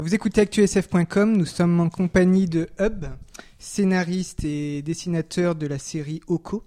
Vous écoutez ActuSF.com, nous sommes en compagnie de Hub, scénariste et dessinateur de la série Oko.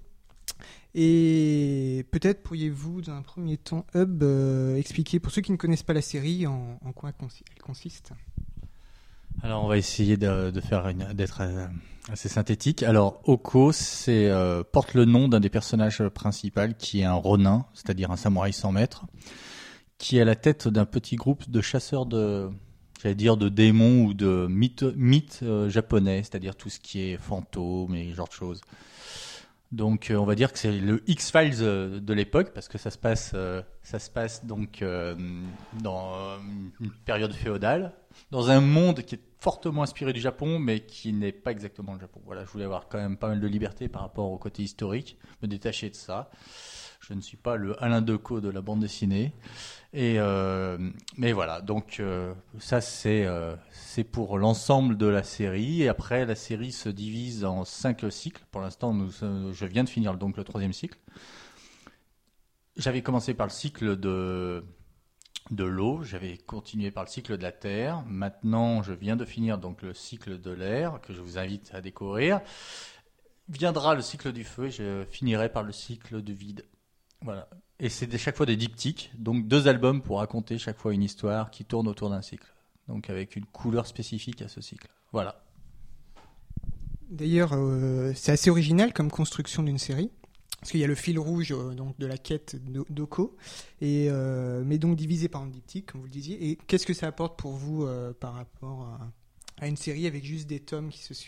Et peut-être pourriez-vous, dans un premier temps, Hub, expliquer, pour ceux qui ne connaissent pas la série, en quoi elle consiste. Alors, on va essayer d'être assez synthétique. Alors, Oko, porte le nom d'un des personnages principaux, qui est un ronin, c'est-à-dire un samouraï sans maître, qui est à la tête d'un petit groupe de chasseurs de démons ou de mythes japonais, c'est-à-dire tout ce qui est fantômes et ce genre de choses. Donc, on va dire que c'est le X-Files de l'époque, parce que ça se passe donc dans une période féodale, dans un monde qui est fortement inspiré du Japon, mais qui n'est pas exactement le Japon. Voilà, je voulais avoir quand même pas mal de liberté par rapport au côté historique, me détacher de ça. Je ne suis pas le Alain Decaux de la bande dessinée. Mais voilà, donc ça c'est pour l'ensemble de la série. Et après, la série se divise en 5 cycles. Pour l'instant, je viens de finir donc le 3e cycle. J'avais commencé par le cycle de l'eau, j'avais continué par le cycle de la terre. Maintenant, je viens de finir donc le cycle de l'air, que je vous invite à découvrir. Viendra le cycle du feu et je finirai par le cycle du vide. Voilà. Et c'est chaque fois des diptyques, donc 2 albums pour raconter chaque fois une histoire qui tourne autour d'un cycle. Donc avec une couleur spécifique à ce cycle. Voilà. D'ailleurs, c'est assez original comme construction d'une série. Parce qu'il y a le fil rouge donc de la quête d'Oko, mais donc divisé par un diptyque, comme vous le disiez. Et qu'est-ce que ça apporte pour vous par rapport à une série avec juste des tomes qui se suivent ?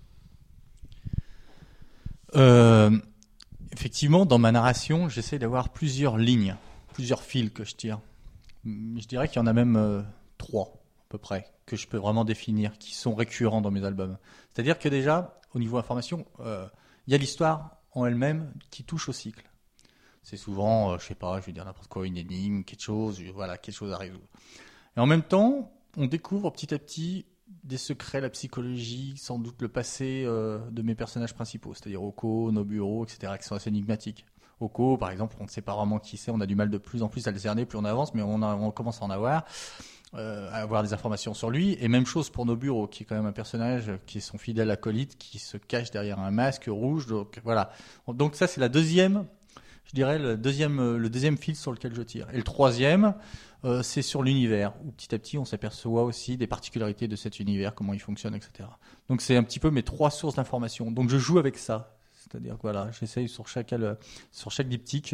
Effectivement, dans ma narration, j'essaie d'avoir plusieurs lignes, plusieurs fils que je tire. Je dirais qu'il y en a même 3 à peu près, que je peux vraiment définir, qui sont récurrents dans mes albums. C'est-à-dire que déjà, au niveau information, il y a l'histoire en elle-même qui touche au cycle. C'est souvent, je vais dire n'importe quoi, une énigme, quelque chose à résoudre. Et en même temps, on découvre petit à petit des secrets, la psychologie, sans doute le passé de mes personnages principaux, c'est-à-dire Oko, Nobuo, etc., qui sont assez énigmatiques. Oko, par exemple, on ne sait pas vraiment qui c'est, on a du mal de plus en plus à le cerner, plus on avance, mais on commence à en avoir des informations sur lui. Et même chose pour Nobuo, qui est quand même un personnage qui est son fidèle acolyte, qui se cache derrière un masque rouge. Donc voilà. Donc ça, c'est la deuxième, je dirais, le deuxième fil sur lequel je tire. Et le troisième, c'est sur l'univers, où petit à petit, on s'aperçoit aussi des particularités de cet univers, comment il fonctionne, etc. Donc c'est un petit peu mes 3 sources d'informations. Donc je joue avec ça. C'est-à-dire que voilà, j'essaye sur chaque diptyque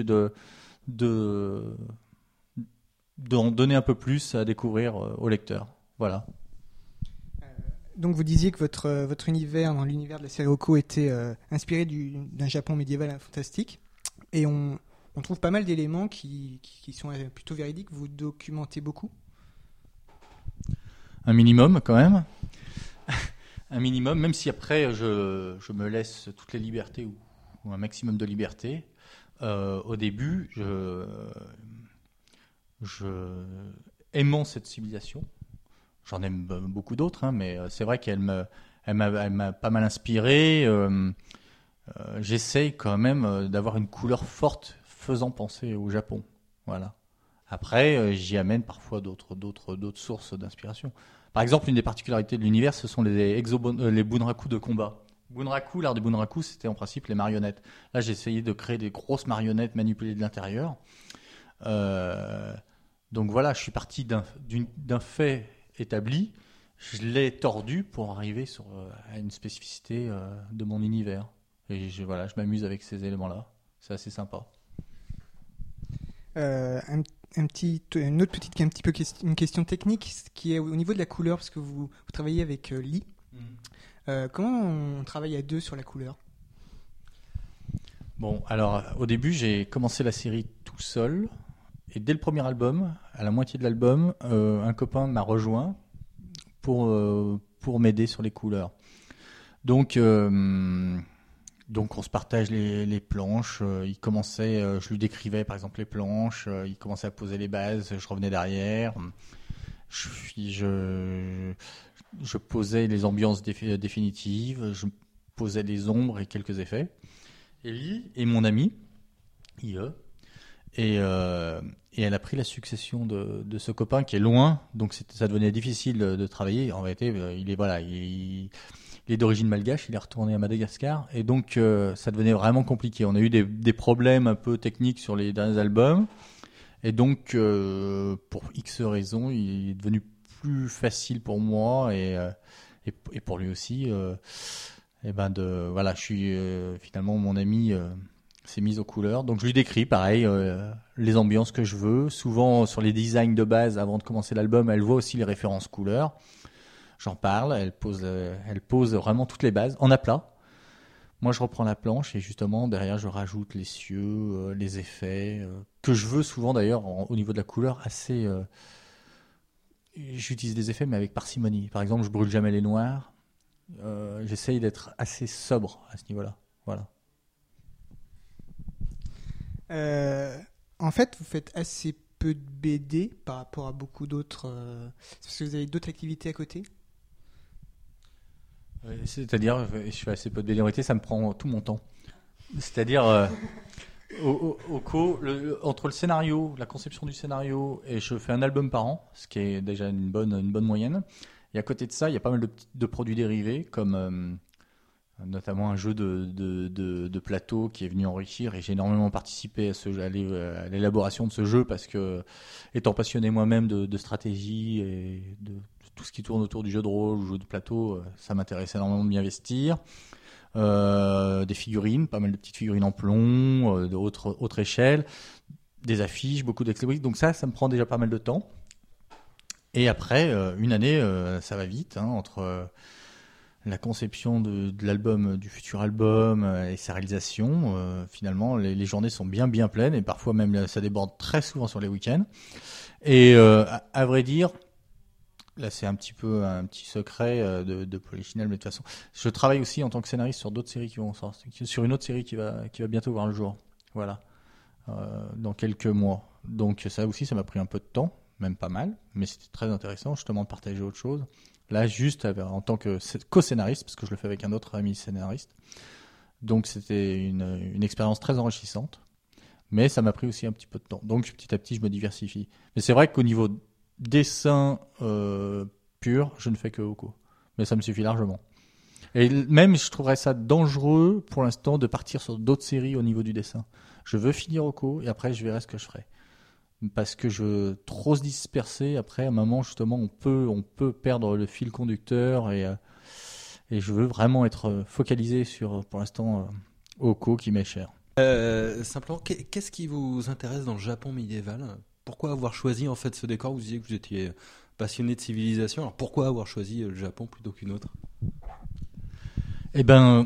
d'en donner un peu plus à découvrir au lecteur. Voilà. Donc vous disiez que votre univers, dans l'univers de la série Oko, était inspiré d'un Japon médiéval fantastique. Et on trouve pas mal d'éléments qui sont plutôt véridiques. Vous documentez beaucoup ? Un minimum quand même. Un minimum, même si après je me laisse toutes les libertés ou un maximum de liberté. Au début, aimant cette civilisation, j'en aime beaucoup d'autres, mais c'est vrai qu'elle m'a pas mal inspiré. J'essaye quand même d'avoir une couleur forte faisant penser au Japon. Voilà. Après, j'y amène parfois d'autres sources d'inspiration. Par exemple, une des particularités de l'univers, ce sont les bunraku de combat. L'art du bunraku, c'était en principe les marionnettes. Là, j'ai essayé de créer des grosses marionnettes manipulées de l'intérieur. Donc voilà, je suis parti d'un fait établi, je l'ai tordu pour arriver à une spécificité de mon univers. Et je m'amuse avec ces éléments-là. C'est assez sympa. Un petit peu question technique, qui est au niveau de la couleur, parce que vous travaillez avec Lee. Comment on travaille à 2 sur la couleur ? Bon, alors au début, j'ai commencé la série tout seul. Et dès le premier album, à la moitié de l'album, un copain m'a rejoint pour m'aider sur les couleurs. Donc on se partage les planches. Je lui décrivais par exemple les planches. Il commençait à poser les bases. Je revenais derrière. Je posais les ambiances définitives. Je posais les ombres et quelques effets. Et lui et mon ami, IE, Et elle a pris la succession de ce copain qui est loin, donc ça devenait difficile de travailler. En réalité, il est d'origine malgache, il est retourné à Madagascar, et donc ça devenait vraiment compliqué. On a eu des problèmes un peu techniques sur les derniers albums, et donc pour X raisons, il est devenu plus facile pour moi et pour lui aussi. Je suis finalement mon ami. C'est mise aux couleurs. Donc je lui décris pareil les ambiances que je veux. Souvent sur les designs de base avant de commencer l'album, elle voit aussi les références couleurs. J'en parle, elle pose vraiment toutes les bases en aplat. Moi je reprends la planche et justement derrière je rajoute les cieux, les effets que je veux souvent d'ailleurs au niveau de la couleur assez. J'utilise des effets mais avec parcimonie. Par exemple je brûle jamais les noirs. J'essaye d'être assez sobre à ce niveau-là. Voilà. En fait, vous faites assez peu de BD par rapport à beaucoup d'autres. Parce que vous avez d'autres activités à côté. C'est-à-dire, je fais assez peu de BD. En réalité, ça me prend tout mon temps. C'est-à-dire, entre le scénario, la conception du scénario, et je fais un album par an, ce qui est déjà une bonne moyenne. Et à côté de ça, il y a pas mal de produits dérivés, comme notamment un jeu de plateau qui est venu enrichir, et j'ai énormément participé à l'élaboration de ce jeu parce que, étant passionné moi-même de stratégie et de tout ce qui tourne autour du jeu de rôle ou jeu de plateau, ça m'intéresse énormément de m'y investir. Des figurines, pas mal de petites figurines en plomb, d'autres échelles, des affiches, beaucoup d'exploits. Donc ça me prend déjà pas mal de temps. Et après, une année, ça va vite, hein, entre la conception de l'album, du futur album et sa réalisation. Finalement, les journées sont bien pleines et parfois même ça déborde très souvent sur les week-ends. Et à vrai dire, là c'est un petit secret de Polichinelle, mais de toute façon, je travaille aussi en tant que scénariste sur d'autres séries qui vont sortir, sur une autre série qui va bientôt voir le jour. Voilà, dans quelques mois. Donc ça aussi, ça m'a pris un peu de temps, même pas mal, mais c'était très intéressant justement de partager autre chose. Là, juste en tant que co-scénariste, parce que je le fais avec un autre ami scénariste. Donc, c'était une expérience très enrichissante. Mais ça m'a pris aussi un petit peu de temps. Donc, petit à petit, je me diversifie. Mais c'est vrai qu'au niveau dessin pur, je ne fais que Oko. Mais ça me suffit largement. Et même, je trouverais ça dangereux, pour l'instant, de partir sur d'autres séries au niveau du dessin. Je veux finir Oko, et après, je verrai ce que je ferai. Parce que trop se disperser, après à un moment justement on peut perdre le fil conducteur et je veux vraiment être focalisé sur pour l'instant Oko qui m'est cher. Simplement, qu'est-ce qui vous intéresse dans le Japon médiéval ? Pourquoi avoir choisi en fait ce décor ? Vous disiez que vous étiez passionné de civilisation, alors pourquoi avoir choisi le Japon plutôt qu'une autre ? Eh ben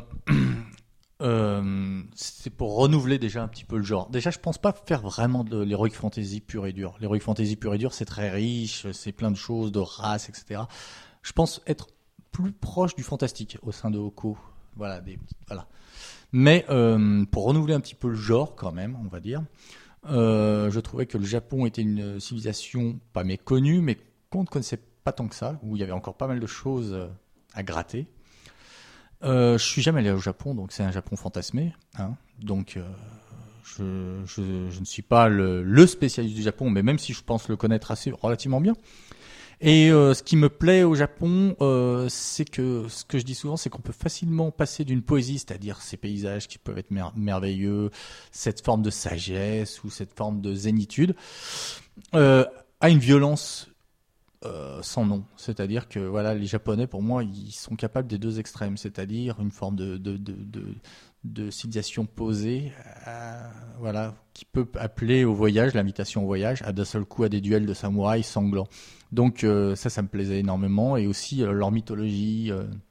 c'est pour renouveler déjà un petit peu le genre. Déjà, je pense pas faire vraiment de l'heroic fantasy pur et dur. L'heroic fantasy pur et dur, c'est très riche, c'est plein de choses, de races, etc. Je pense être plus proche du fantastique au sein de Oko. Voilà, voilà. Mais pour renouveler un petit peu le genre, quand même, on va dire, je trouvais que le Japon était une civilisation pas méconnue, mais qu'on ne connaissait pas tant que ça, où il y avait encore pas mal de choses à gratter. Je suis jamais allé au Japon, donc c'est un Japon fantasmé, hein. Donc je ne suis pas le spécialiste du Japon, mais même si je pense le connaître relativement bien. Et ce qui me plaît au Japon, c'est que ce que je dis souvent, c'est qu'on peut facilement passer d'une poésie, c'est-à-dire ces paysages qui peuvent être merveilleux, cette forme de sagesse ou cette forme de zénitude, à une violence sans nom. C'est-à-dire que voilà, les Japonais, pour moi, ils sont capables des deux extrêmes, c'est-à-dire une forme de civilisation posée, voilà, qui peut appeler au voyage, l'invitation au voyage, à d'un seul coup à des duels de samouraïs sanglants. Donc ça me plaisait énormément, et aussi leur mythologie,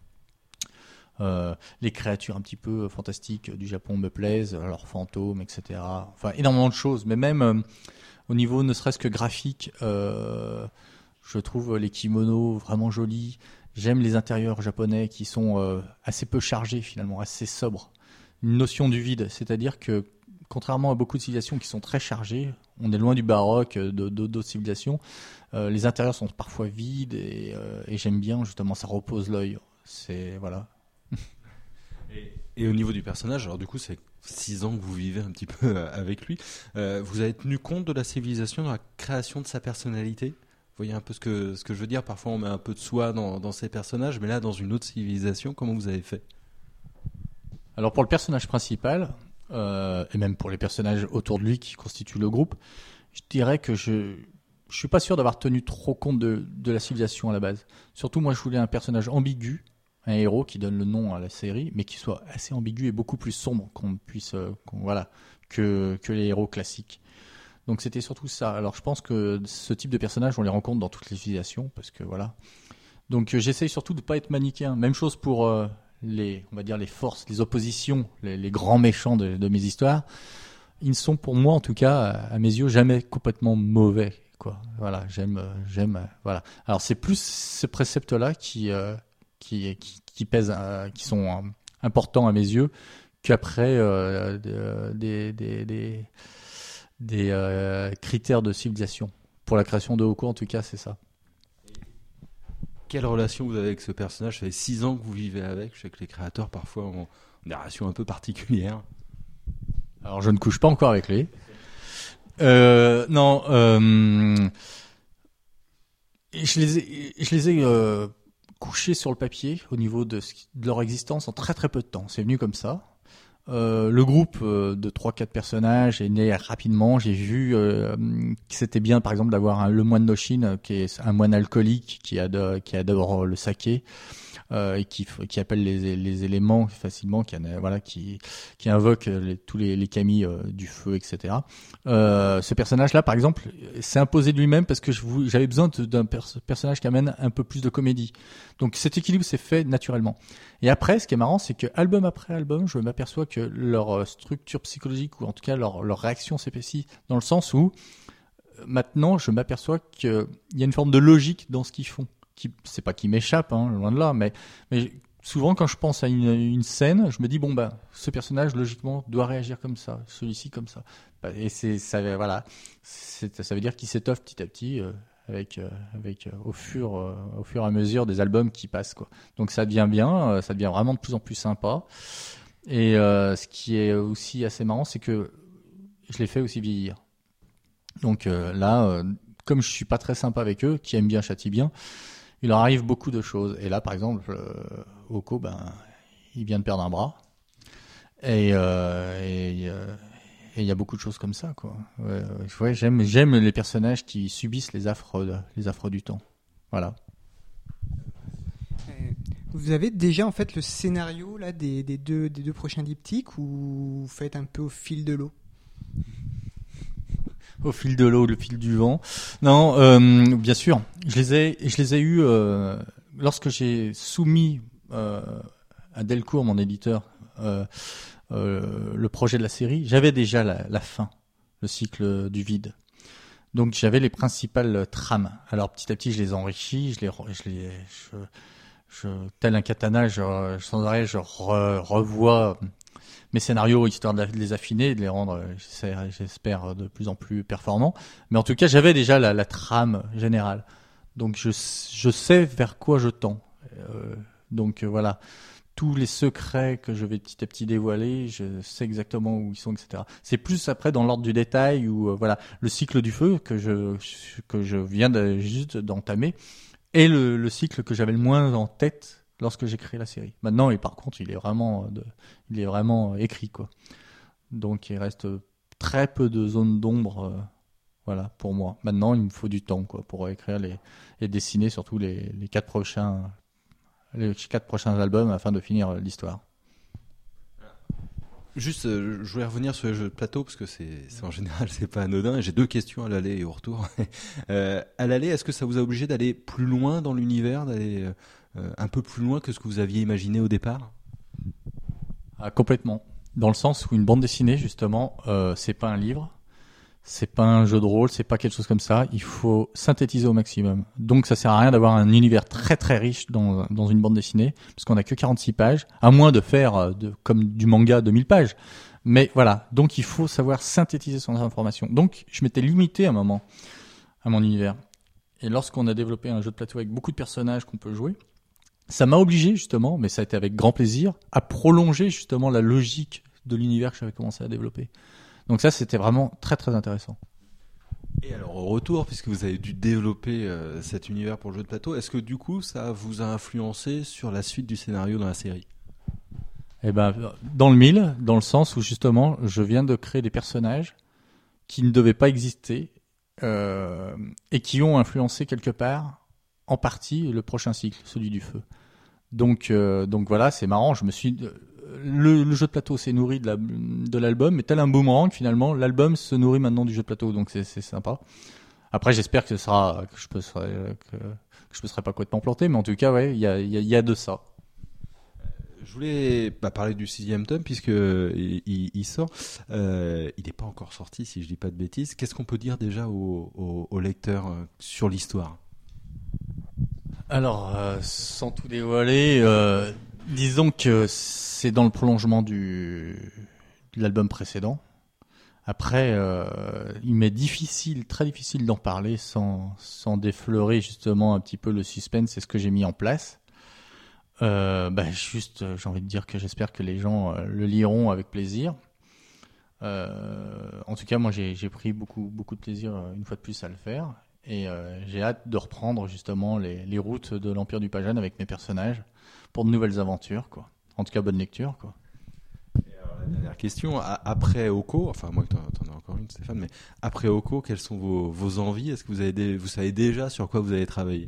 les créatures un petit peu fantastiques du Japon me plaisent, leurs fantômes, etc. Enfin, énormément de choses, mais même au niveau ne serait-ce que graphique, je trouve les kimonos vraiment jolis. J'aime les intérieurs japonais qui sont assez peu chargés finalement, assez sobres. Une notion du vide, c'est-à-dire que contrairement à beaucoup de civilisations qui sont très chargées, on est loin du baroque, d'autres civilisations, les intérieurs sont parfois vides et j'aime bien justement, ça repose l'œil. C'est voilà. Et au niveau du personnage, alors du coup, c'est 6 ans que vous vivez un petit peu avec lui, vous avez tenu compte de la civilisation dans la création de sa personnalité? Vous voyez un peu ce que je veux dire? Parfois on met un peu de soi dans ces personnages, mais là dans une autre civilisation, comment vous avez fait? Alors pour le personnage principal, et même pour les personnages autour de lui qui constituent le groupe, je dirais que je suis pas sûr d'avoir tenu trop compte de la civilisation à la base. Surtout moi je voulais un personnage ambigu, un héros qui donne le nom à la série, mais qui soit assez ambigu et beaucoup plus sombre que les héros classiques. Donc c'était surtout ça. Alors je pense que ce type de personnages on les rencontre dans toutes les civilisations parce que voilà. Donc j'essaye surtout de pas être manichéen. Même chose pour on va dire les forces, les oppositions, les grands méchants de mes histoires. Ils sont pour moi en tout cas à mes yeux jamais complètement mauvais quoi. Voilà, j'aime voilà. Alors c'est plus ce précepte là qui pèsent, qui sont importants à mes yeux, qu'après des critères de civilisation. Pour la création de Oko, en tout cas, c'est ça. Quelle relation vous avez avec ce personnage? Ça fait 6 ans que vous vivez avec. Je sais que les créateurs, parfois, ont des relations un peu particulières. Alors, je ne couche pas encore avec lui. Non. Je les ai couchés sur le papier au niveau de leur existence en très très peu de temps. C'est venu comme ça. Le groupe de 3-4 personnages est né rapidement. J'ai vu que c'était bien, par exemple, d'avoir le moine Noshin, qui est un moine alcoolique qui adore le saké, et qui appelle les éléments facilement, qui invoque tous les kami du feu, etc. Ce personnage-là, par exemple, s'est imposé de lui-même parce que j'avais besoin d'un personnage qui amène un peu plus de comédie. Donc cet équilibre s'est fait naturellement. Et après, ce qui est marrant, c'est que album après album, je m'aperçois que leur structure psychologique, ou en tout cas leur réaction s'épaissit, dans le sens où maintenant, je m'aperçois qu'il y a une forme de logique dans ce qu'ils font. C'est pas qui m'échappe, hein, loin de là, mais souvent quand je pense à une scène, je me dis ce personnage logiquement doit réagir comme ça, celui-ci comme ça. Et ça veut dire qu'il s'étoffe petit à petit. Avec au fur et à mesure des albums qui passent quoi. Donc ça devient bien, ça devient vraiment de plus en plus sympa. Et ce qui est aussi assez marrant, c'est que je les fais aussi vieillir. Donc là, comme je suis pas très sympa avec eux, qui aiment bien châtient bien, il leur arrive beaucoup de choses. Et là, par exemple, Oko, il vient de perdre un bras. Et il y a beaucoup de choses comme ça, quoi. Ouais, j'aime les personnages qui subissent les affres du temps. Voilà. Vous avez déjà en fait le scénario là des deux prochains diptyques, ou vous faites un peu au fil de l'eau? Au fil de l'eau, le fil du vent. Non, bien sûr. Je les ai eus lorsque j'ai soumis à Delcourt, mon éditeur, le projet de la série. J'avais déjà la fin, le cycle du vide. Donc j'avais les principales trames. Alors petit à petit, je les enrichis, tel un katana, sans arrêt, je revois mes scénarios histoire de les affiner et de les rendre, j'espère, de plus en plus performants. Mais en tout cas, j'avais déjà la trame générale. Donc je sais vers quoi je tends. Donc voilà, tous les secrets que je vais petit à petit dévoiler, je sais exactement où ils sont, etc. C'est plus après dans l'ordre du détail où voilà, le cycle du feu que je viens juste d'entamer est le cycle que j'avais le moins en tête lorsque j'ai créé la série. Maintenant, et par contre, il est vraiment écrit, quoi. Donc il reste très peu de zones d'ombre, voilà, pour moi. Maintenant, il me faut du temps, quoi, pour écrire et dessiner surtout les 4 prochains albums afin de finir l'histoire. Juste, je voulais revenir sur les jeux de plateau parce que c'est en général c'est pas anodin. J'ai 2 questions à l'aller et au retour. À l'aller, est-ce que ça vous a obligé d'aller plus loin dans l'univers, d'aller un peu plus loin que ce que vous aviez imaginé au départ? Complètement. Dans le sens où une bande dessinée, justement, c'est pas un livre, c'est pas un jeu de rôle, c'est pas quelque chose comme ça. Il faut synthétiser au maximum. Donc ça sert à rien d'avoir un univers très très riche dans une bande dessinée, parce qu'on a que 46 pages, à moins de faire comme du manga de 1000 pages. Mais voilà, donc il faut savoir synthétiser son information. Donc je m'étais limité à un moment à mon univers. Et lorsqu'on a développé un jeu de plateau avec beaucoup de personnages qu'on peut jouer, ça m'a obligé justement, mais ça a été avec grand plaisir, à prolonger justement la logique de l'univers que j'avais commencé à développer. Donc ça, c'était vraiment très très intéressant. Et alors au retour, puisque vous avez dû développer cet univers pour le jeu de plateau, est-ce que du coup ça vous a influencé sur la suite du scénario dans la série? Eh ben, dans le mille, dans le sens où justement, je viens de créer des personnages qui ne devaient pas exister et qui ont influencé quelque part, en partie, le prochain cycle, celui du feu. Donc voilà, c'est marrant. Le jeu de plateau s'est nourri de l'album, mais tel un boomerang finalement, l'album se nourrit maintenant du jeu de plateau, donc c'est sympa. Après, j'espère que je me serai pas complètement planté, mais en tout cas, ouais, il y a de ça. Je voulais parler du 6e tome puisque il sort. Il n'est pas encore sorti, si je dis pas de bêtises. Qu'est-ce qu'on peut dire déjà aux lecteurs sur l'histoire? Alors, sans tout dévoiler, disons que c'est dans le prolongement de l'album précédent. Après, il m'est très difficile d'en parler sans déflorer justement un petit peu le suspense. C'est ce que j'ai mis en place. J'ai envie de dire que j'espère que les gens le liront avec plaisir. En tout cas, moi, j'ai pris beaucoup de plaisir une fois de plus à le faire. Et j'ai hâte de reprendre justement les routes de l'Empire du Pajan avec mes personnages pour de nouvelles aventures, quoi. En tout cas, bonne lecture, quoi. Et alors, la dernière question, après Oko, enfin moi t'en as encore une, Stéphane, mais après Oko, quelles sont vos envies? Est-ce que vous savez déjà sur quoi vous allez travailler?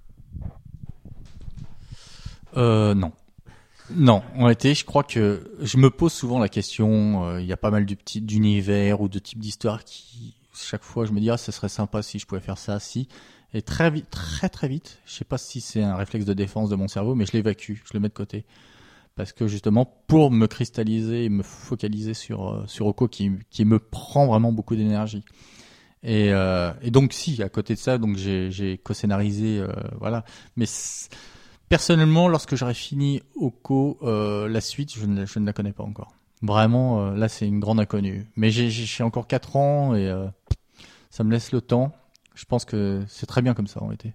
Non. Non, en réalité, je crois que je me pose souvent la question. Il y a pas mal d'univers ou de types d'histoires qui, chaque fois, je me dis ça serait sympa si je pouvais faire ça, si. Et très vite, très vite, je sais pas si c'est un réflexe de défense de mon cerveau, mais je l'évacue, je le mets de côté, parce que justement, pour me cristalliser et me focaliser sur Oko, qui me prend vraiment beaucoup d'énergie. Et donc si, à côté de ça, donc j'ai co-scénarisé, voilà. Mais personnellement, lorsque j'aurai fini Oko, la suite, je ne la connais pas encore. Vraiment, là, c'est une grande inconnue. Mais j'ai encore 4 ans et ça me laisse le temps. Je pense que c'est très bien comme ça, en réalité.